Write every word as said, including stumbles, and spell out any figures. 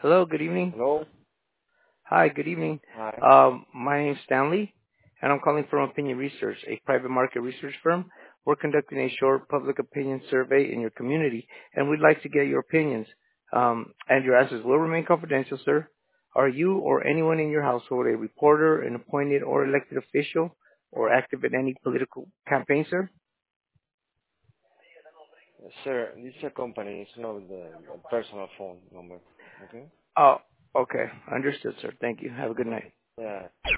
Hello, good evening. Hello? Hi, good evening. Hi. Um, my name's Stanley, and I'm calling from Opinion Research, a private market research firm. We're conducting a short public opinion survey in your community, and we'd like to get your opinions. Um, and your answers will remain confidential, sir. Are you or anyone in your household a reporter, an appointed or elected official, or active in any political campaign, sir? Sir, this is a company. It's not the, the personal phone number. Okay? Oh, okay. Understood, sir. Thank you. Have a good night. Yeah.